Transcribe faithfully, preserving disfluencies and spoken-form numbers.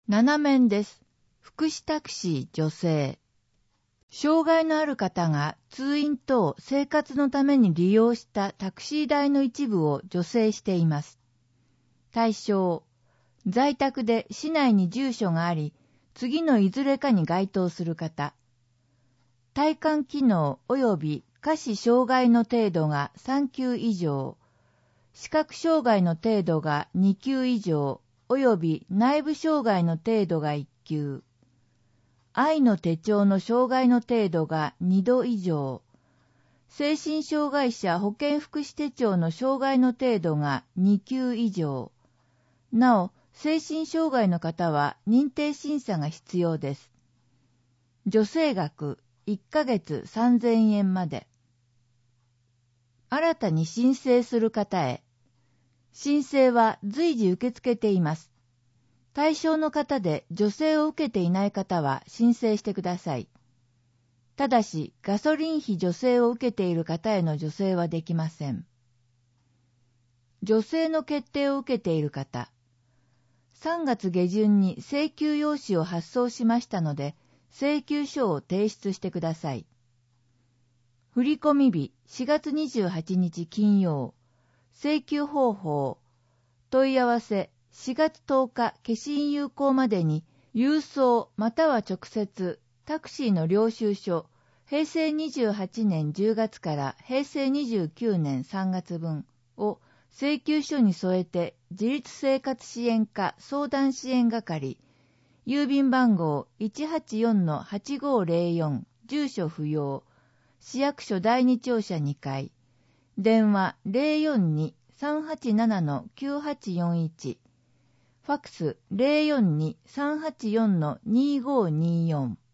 ななめんです。福祉タクシー女性。障害のある方が通院等生活のために利用したタクシー代の一部を助成しています。対象、在宅で市内に住所があり、次のいずれかに該当する方。体幹機能及び下肢障害の程度がさん級以上、視覚障害の程度がに級以上、及び内部障害の程度がいっ級。愛の手帳の障害の程度がにど以上。精神障害者保健福祉手帳の障害の程度がに級以上。なお、精神障害の方は認定審査が必要です。助成額いっかげつさんぜんえんまで。新たに申請する方へ。申請は随時受け付けています。対象の方で助成を受けていない方は申請してください。ただし、ガソリン費助成を受けている方への助成はできません。助成の決定を受けている方。さんがつげじゅんに請求用紙を発送しましたので、請求書を提出してください。振込日しがつにじゅうはちにち金曜。請求方法。問い合わせしがつとおか消印有効までに郵送または直接タクシーの領収書へいせいにじゅうはちねんじゅうがつからへいせいにじゅうきゅうねんさんがつぶんを請求書に添えて自立生活支援課相談支援係郵便番号 いちはちよんのはちごーぜろよん 住所不要市役所だいに庁舎にかい電話 ゼロよんに さんはちななのきゅうはちよんいちファックス ゼロよんに さんはちよんのにごーにーよん